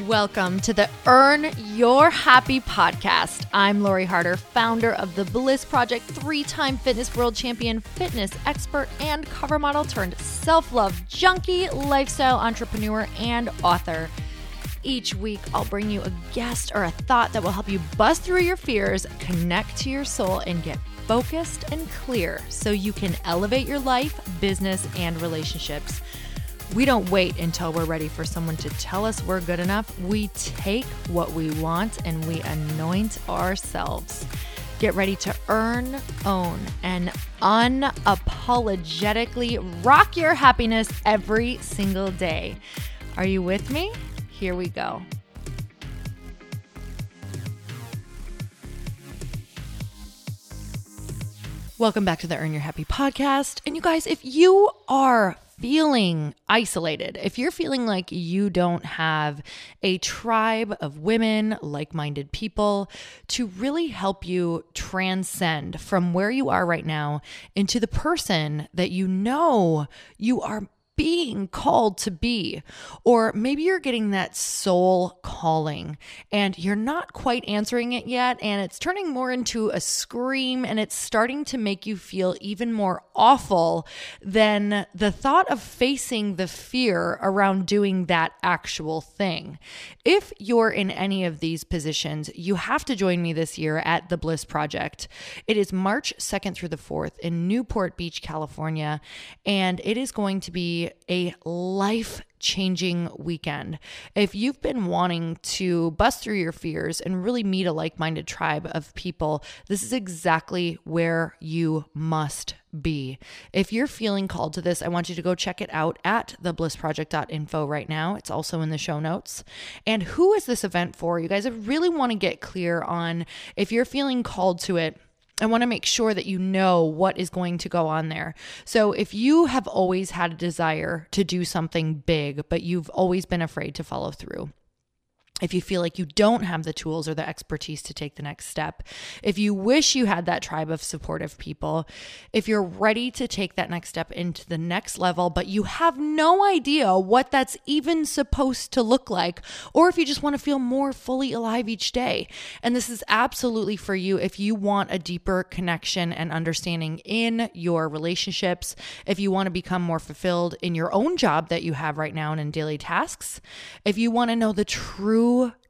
Welcome to the Earn Your Happy podcast. I'm Lori Harder, founder of The Bliss Project, 3-time fitness world champion, fitness expert, and cover model turned self-love junkie, lifestyle entrepreneur, and author. Each week, I'll bring you a guest or a thought that will help you bust through your fears, connect to your soul, and get focused and clear so you can elevate your life, business, and relationships. We don't wait until we're ready for someone to tell us we're good enough. We take what we want and we anoint ourselves. Get ready to earn, own, and unapologetically rock your happiness every single day. Are you with me? Here we go. Welcome back to the Earn Your Happy podcast. And you guys, if you are feeling isolated, if you're feeling like you don't have a tribe of women, like-minded people to really help you transcend from where you are right now into the person that you know you are being called to be, or maybe you're getting that soul calling and you're not quite answering it yet, and it's turning more into a scream and it's starting to make you feel even more awful than the thought of facing the fear around doing that actual thing. If you're in any of these positions, you have to join me this year at The Bliss Project. It is March 2nd through the 4th in Newport Beach, California, and it is going to be a life-changing weekend. If you've been wanting to bust through your fears and really meet a like-minded tribe of people, this is exactly where you must be. If you're feeling called to this, I want you to go check it out at theblissproject.info right now. It's also in the show notes. And who is this event for? You guys, I really want to get clear on if you're feeling called to it. I want to make sure that you know what is going to go on there. So if you have always had a desire to do something big, but you've always been afraid to follow through, if you feel like you don't have the tools or the expertise to take the next step, if you wish you had that tribe of supportive people, if you're ready to take that next step into the next level, but you have no idea what that's even supposed to look like, or if you just want to feel more fully alive each day. And this is absolutely for you if you want a deeper connection and understanding in your relationships, if you want to become more fulfilled in your own job that you have right now and in daily tasks, if you want to know the true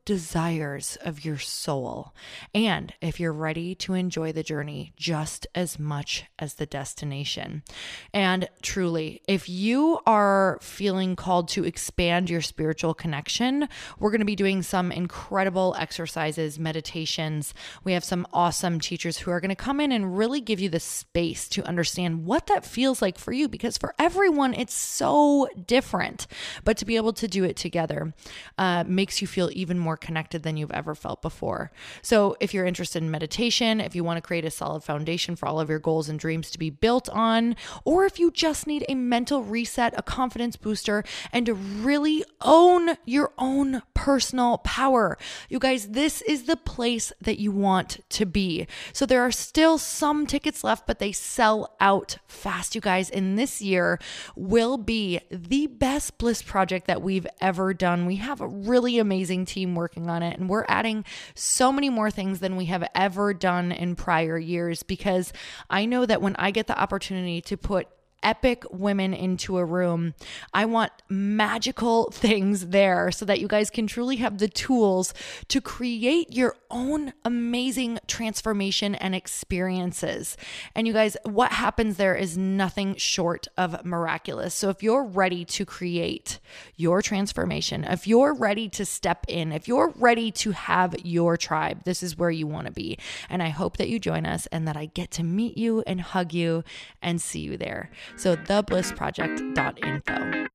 desires of your soul, and if you're ready to enjoy the journey just as much as the destination. And truly, if you are feeling called to expand your spiritual connection, we're going to be doing some incredible exercises, meditations. We have some awesome teachers who are going to come in and really give you the space to understand what that feels like for you, because for everyone, it's so different. But to be able to do it together makes you feel even more connected than you've ever felt before. So if you're interested in meditation, if you want to create a solid foundation for all of your goals and dreams to be built on, or if you just need a mental reset, a confidence booster, and to really own your own personal power, you guys, this is the place that you want to be. So there are still some tickets left, but they sell out fast, you guys. And this year will be the best Bliss Project that we've ever done. We have a really amazing team working on it, and we're adding so many more things than we have ever done in prior years, because I know that when I get the opportunity to put epic women into a room, I want magical things there so that you guys can truly have the tools to create your own amazing transformation and experiences. And you guys, what happens there is nothing short of miraculous. So if you're ready to create your transformation, if you're ready to step in, if you're ready to have your tribe, this is where you want to be. And I hope that you join us and that I get to meet you and hug you and see you there. So theblissproject.info.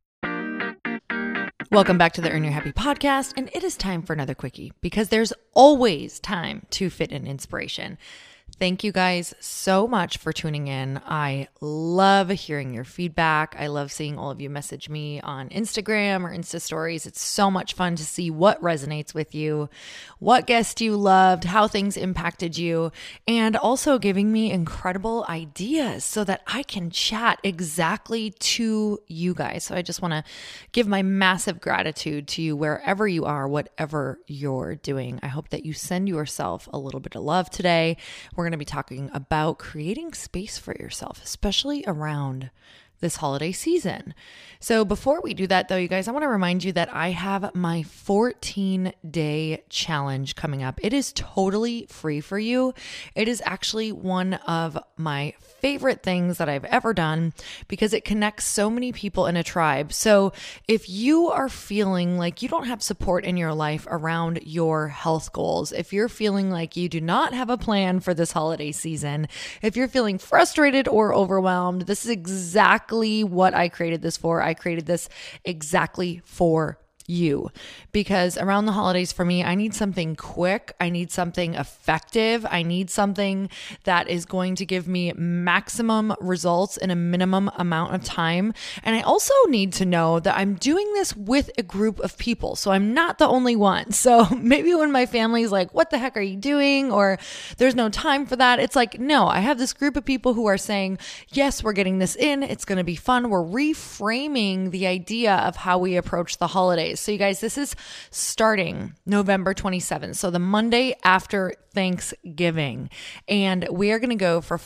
Welcome back to the Earn Your Happy podcast, and it is time for another quickie, because there's always time to fit in inspiration. Thank you guys so much for tuning in. I love hearing your feedback. I love seeing all of you message me on Instagram or Insta stories. It's so much fun to see what resonates with you, what guest you loved, how things impacted you, and also giving me incredible ideas so that I can chat exactly to you guys. So I just want to give my massive gratitude to you wherever you are, whatever you're doing. I hope that you send yourself a little bit of love today. We're going to be talking about creating space for yourself, especially around this holiday season. So before we do that though, you guys, I want to remind you that I have my 14-day challenge coming up. It is totally free for you. It is actually one of my favorite things that I've ever done because it connects so many people in a tribe. So if you are feeling like you don't have support in your life around your health goals, if you're feeling like you do not have a plan for this holiday season, if you're feeling frustrated or overwhelmed, this is exactly what I created this for. I created this exactly for you because around the holidays for me, I need something quick. I need something effective. I need something that is going to give me maximum results in a minimum amount of time. And I also need to know that I'm doing this with a group of people. So I'm not the only one. So maybe when my family's like, what the heck are you doing? Or there's no time for that. It's like, no, I have this group of people who are saying, yes, we're getting this in. It's going to be fun. We're reframing the idea of how we approach the holidays. So you guys, this is starting November 27th. So the Monday after Thanksgiving. And we are going to go for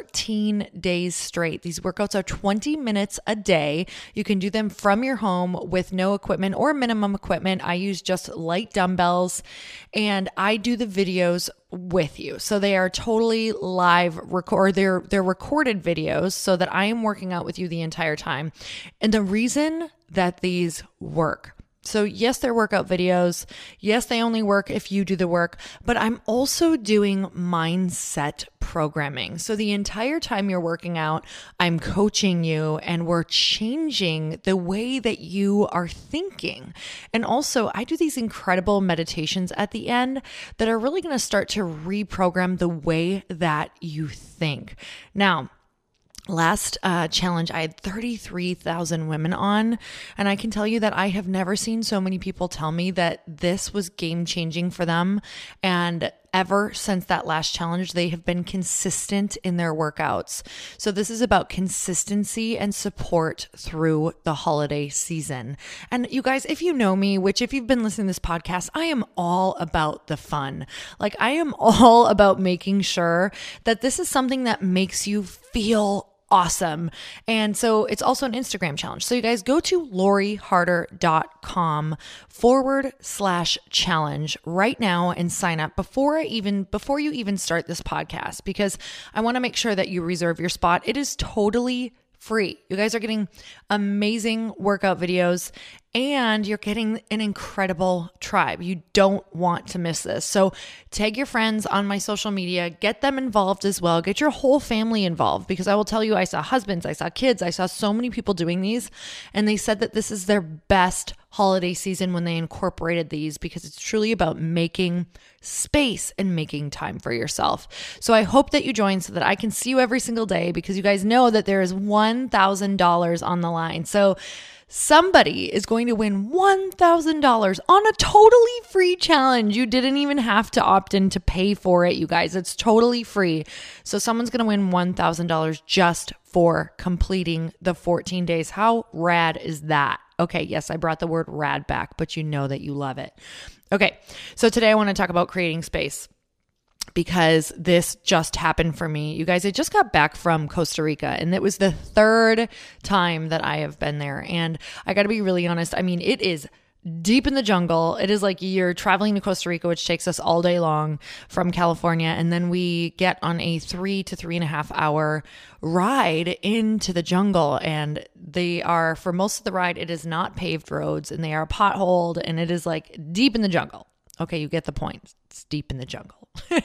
14 days straight. These workouts are 20 minutes a day. You can do them from your home with no equipment or minimum equipment. I use just light dumbbells and I do the videos with you. So they are totally live they're recorded videos so that I am working out with you the entire time. And the reason that these work, so yes, they're workout videos. Yes, they only work if you do the work, but I'm also doing mindset programming. So the entire time you're working out, I'm coaching you and we're changing the way that you are thinking. And also I do these incredible meditations at the end that are really going to start to reprogram the way that you think. Now, last challenge, I had 33,000 women on, and I can tell you that I have never seen so many people tell me that this was game changing for them. And ever since that last challenge, they have been consistent in their workouts. So this is about consistency and support through the holiday season. And you guys, if you know me, which if you've been listening to this podcast, I am all about the fun. Like I am all about making sure that this is something that makes you feel awesome. And so it's also an Instagram challenge. So you guys go to loriharder.com/challenge right now and sign up before you even start this podcast, because I want to make sure that you reserve your spot. It is totally free. You guys are getting amazing workout videos and you're getting an incredible tribe. You don't want to miss this. So tag your friends on my social media, get them involved as well. Get your whole family involved, because I will tell you, I saw husbands, I saw kids, I saw so many people doing these, and they said that this is their best holiday season when they incorporated these, because it's truly about making space and making time for yourself. So I hope that you join so that I can see you every single day, because you guys know that there is $1,000 on the line. So somebody is going to win $1,000 on a totally free challenge. You didn't even have to opt in to pay for it, you guys. It's totally free. So someone's going to win $1,000 just for completing the 14 days. How rad is that? Okay, yes, I brought the word rad back, but you know that you love it. Okay, so today I want to talk about creating space, because this just happened for me. You guys, I just got back from Costa Rica, and it was the third time that I have been there. And I got to be really honest. I mean, it is deep in the jungle. It is like you're traveling to Costa Rica, which takes us all day long from California. And then we get on a 3 to 3.5 hour ride into the jungle. And they are, for most of the ride, it is not paved roads, and they are potholed, and it is like deep in the jungle. Okay, you get the point. It's deep in the jungle.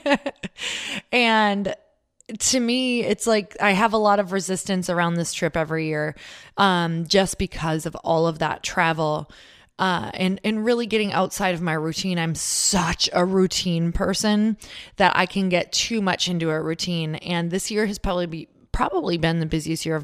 And to me, it's like I have a lot of resistance around this trip every year, just because of all of that travel. and really getting outside of my routine. I'm such a routine person that I can get too much into a routine. And this year has probably been the busiest year of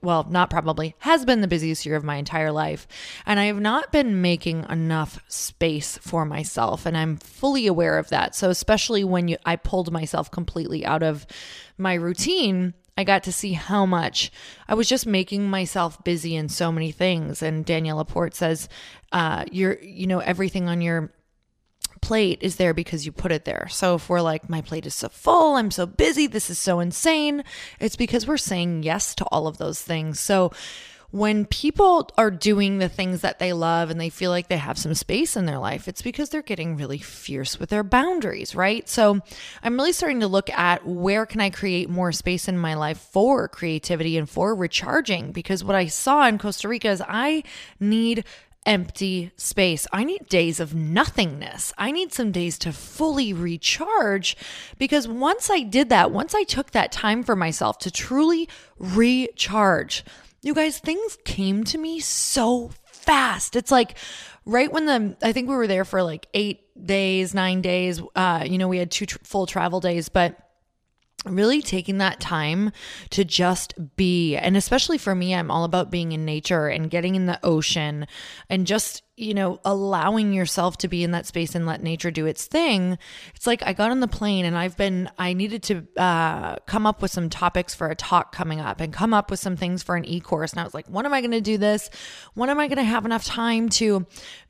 has been the busiest year of my entire life. And I have not been making enough space for myself. And I'm fully aware of that. So especially when I pulled myself completely out of my routine, I got to see how much I was just making myself busy in so many things. And Danielle Laporte says, everything on your plate is there because you put it there. So if we're like, my plate is so full, I'm so busy, this is so insane, it's because we're saying yes to all of those things. So when people are doing the things that they love and they feel like they have some space in their life, it's because they're getting really fierce with their boundaries, right? So I'm really starting to look at where can I create more space in my life for creativity and for recharging, because what I saw in Costa Rica is I need empty space. I need days of nothingness. I need some days to fully recharge, because once I did that, once I took that time for myself to truly recharge, you guys, things came to me so fast. It's like right when I think we were there for like 9 days. We had 2 full travel days, but really taking that time to just be. And especially for me, I'm all about being in nature and getting in the ocean and just, allowing yourself to be in that space and let nature do its thing. It's like I got on the plane and I needed to come up with some topics for a talk coming up and come up with some things for an e-course. And I was like, when am I going to do this? When am I going to have enough time to,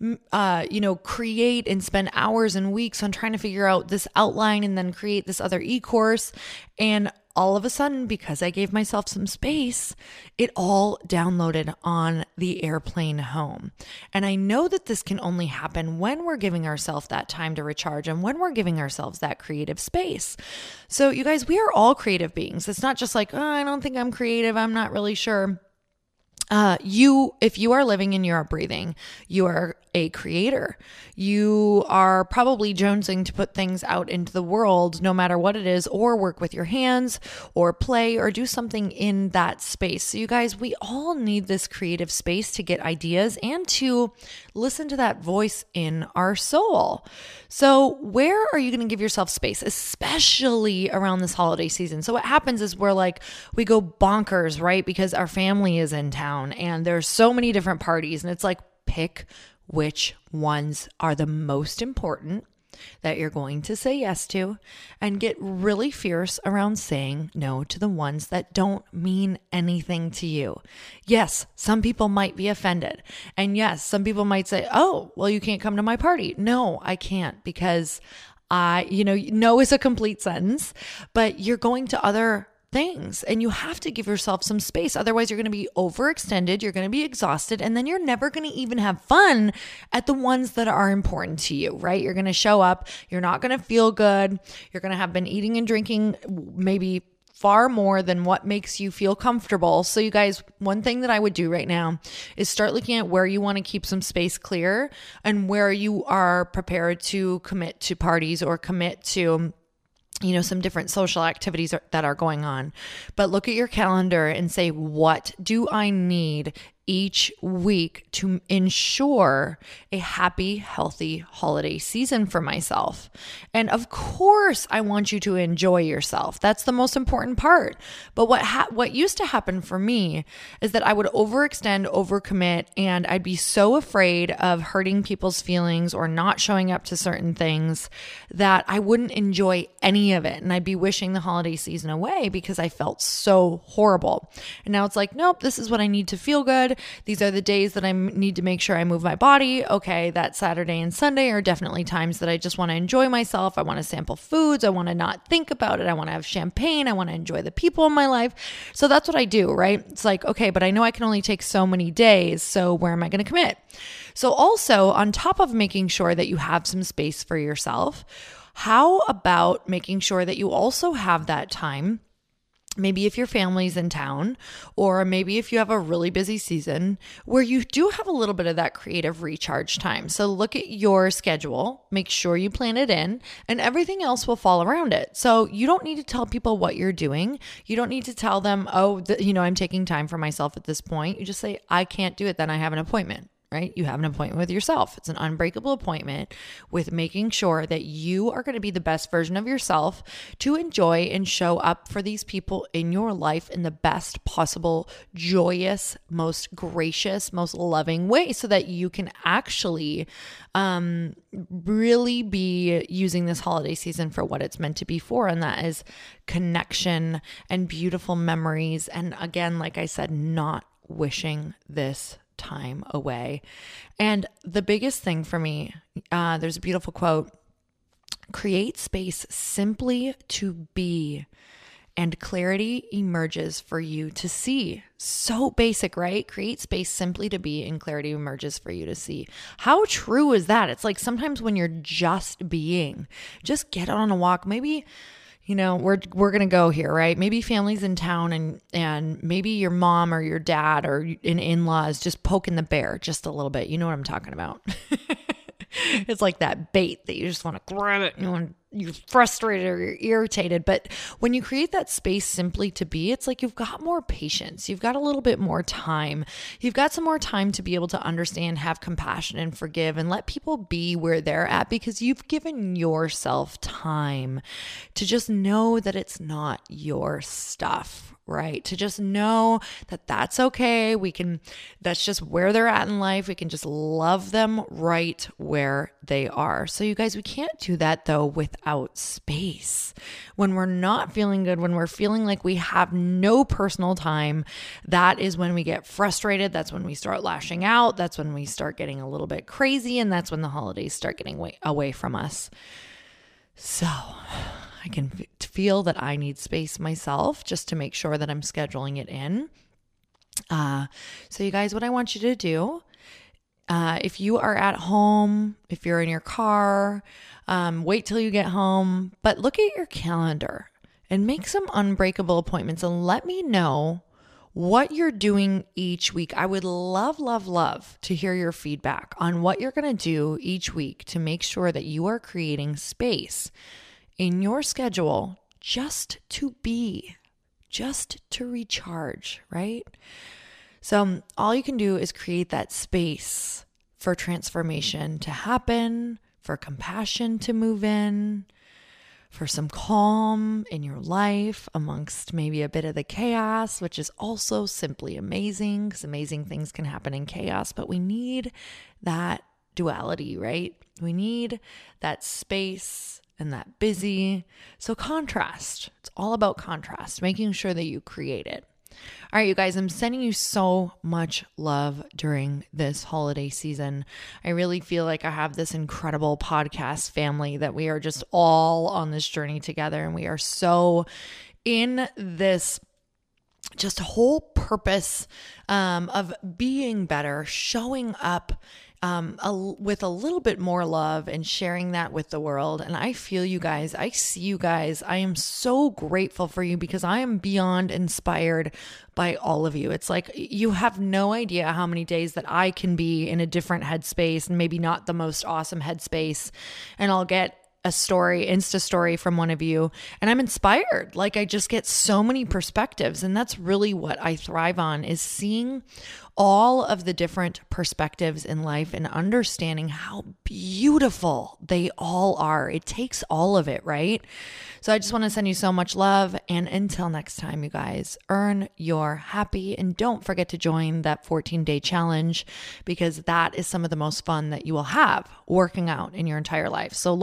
create and spend hours and weeks on trying to figure out this outline and then create this other e-course? And all of a sudden, because I gave myself some space, it all downloaded on the airplane home. And I know that this can only happen when we're giving ourselves that time to recharge and when we're giving ourselves that creative space. So you guys, we are all creative beings. It's not just like, I don't think I'm creative, I'm not really sure. If you are living and you are breathing, you are a creator. You are probably jonesing to put things out into the world, no matter what it is, or work with your hands or play or do something in that space. So you guys, we all need this creative space to get ideas and to listen to that voice in our soul. So where are you going to give yourself space, especially around this holiday season? So what happens is we go bonkers, right? Because our family is in town and there's so many different parties, and it's like, pick which ones are the most important that you're going to say yes to, and get really fierce around saying no to the ones that don't mean anything to you. Yes, some people might be offended. And yes, some people might say, oh, well, you can't come to my party. No, I can't, because no is a complete sentence, but you're going to other things and you have to give yourself some space. Otherwise, you're going to be overextended, you're going to be exhausted, and then you're never going to even have fun at the ones that are important to you, right? You're going to show up, you're not going to feel good, you're going to have been eating and drinking maybe far more than what makes you feel comfortable. So you guys, one thing that I would do right now is start looking at where you want to keep some space clear and where you are prepared to commit to parties or commit to some different social activities that are going on. But look at your calendar and say, what do I need each week to ensure a happy, healthy holiday season for myself? And of course, I want you to enjoy yourself. That's the most important part. But what used to happen for me is that I would overextend, overcommit, and I'd be so afraid of hurting people's feelings or not showing up to certain things that I wouldn't enjoy any of it. And I'd be wishing the holiday season away because I felt so horrible. And now it's like, nope, this is what I need to feel good. These are the days that I need to make sure I move my body. Okay, that Saturday and Sunday are definitely times that I just want to enjoy myself. I want to sample foods. I want to not think about it. I want to have champagne. I want to enjoy the people in my life. So that's what I do, right? It's like, okay, but I know I can only take so many days. So where am I going to commit? So also, on top of making sure that you have some space for yourself, how about making sure that you also have that time? Maybe if your family's in town, or maybe if you have a really busy season where you do have a little bit of that creative recharge time. So look at your schedule, make sure you plan it in, and everything else will fall around it. So you don't need to tell people what you're doing. You don't need to tell them, I'm taking time for myself at this point. You just say, I can't do it, then I have an appointment. right? You have an appointment with yourself. It's an unbreakable appointment with making sure that you are going to be the best version of yourself to enjoy and show up for these people in your life in the best possible, joyous, most gracious, most loving way so that you can actually really be using this holiday season for what it's meant to be for. And that is connection and beautiful memories. And again, like I said, not wishing this time away. And the biggest thing for me, there's a beautiful quote: create space simply to be, and clarity emerges for you to see. So basic, right? Create space simply to be, and clarity emerges for you to see. How true is that? It's like sometimes when you're just being, just get out on a walk. Maybe, we're going to go here, right? Maybe family's in town and maybe your mom or your dad or an in-law is just poking the bear just a little bit. You know what I'm talking about? It's like that bait that you just want to grab it and you're frustrated or you're irritated. But when you create that space simply to be, it's like you've got more patience. You've got a little bit more time. You've got some more time to be able to understand, have compassion, and forgive, and let people be where they're at because you've given yourself time to just know that it's not your stuff, right? To just know that that's okay. That's just where they're at in life. We can just love them right where they are. So you guys, we can't do that though without space. When we're not feeling good, when we're feeling like we have no personal time, that is when we get frustrated. That's when we start lashing out. That's when we start getting a little bit crazy. And that's when the holidays start getting away from us. So I can feel that I need space myself just to make sure that I'm scheduling it in. So you guys, what I want you to do, if you are at home, if you're in your car, wait till you get home, but look at your calendar and make some unbreakable appointments and let me know what you're doing each week. I would love, love, love to hear your feedback on what you're going to do each week to make sure that you are creating space in your schedule just to be, just to recharge, right? So all you can do is create that space for transformation to happen, for compassion to move in, for some calm in your life amongst maybe a bit of the chaos, which is also simply amazing because amazing things can happen in chaos, but we need that duality, right? We need that space and that busy. So contrast, it's all about contrast, making sure that you create it. All right, you guys, I'm sending you so much love during this holiday season. I really feel like I have this incredible podcast family that we are just all on this journey together. And we are so in this just whole purpose of being better, showing up with a little bit more love and sharing that with the world. And I feel you guys. I see you guys. I am so grateful for you because I am beyond inspired by all of you. It's like you have no idea how many days that I can be in a different headspace and maybe not the most awesome headspace. And I'll get a Insta story from one of you and I'm inspired. Like I just get so many perspectives. And that's really what I thrive on, is seeing all of the different perspectives in life and understanding how beautiful they all are. It takes all of it, right? So I just want to send you so much love. And until next time, you guys, earn your happy. And don't forget to join that 14-day challenge because that is some of the most fun that you will have working out in your entire life. So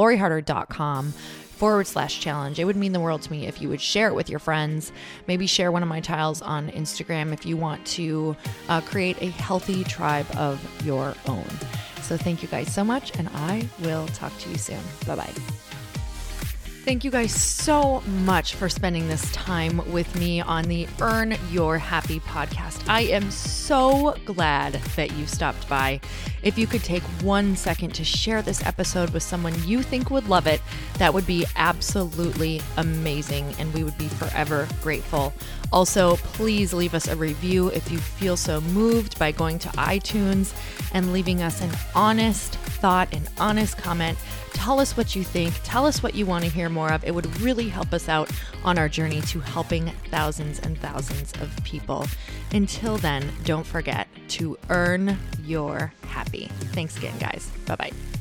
LoriHarder.com/challenge. It would mean the world to me if you would share it with your friends. Maybe share one of my tiles on Instagram if you want to create a healthy tribe of your own. So thank you guys so much, and I will talk to you soon. Bye-bye. Thank you guys so much for spending this time with me on the Earn Your Happy podcast. I am so glad that you stopped by. If you could take 1 second to share this episode with someone you think would love it, that would be absolutely amazing, and we would be forever grateful. Also, please leave us a review if you feel so moved by going to iTunes and leaving us an honest thought, an honest comment. Tell us what you think. Tell us what you want to hear more of. It would really help us out on our journey to helping thousands and thousands of people. Until then, don't forget, to earn your happy. Thanks again, guys. Bye-bye.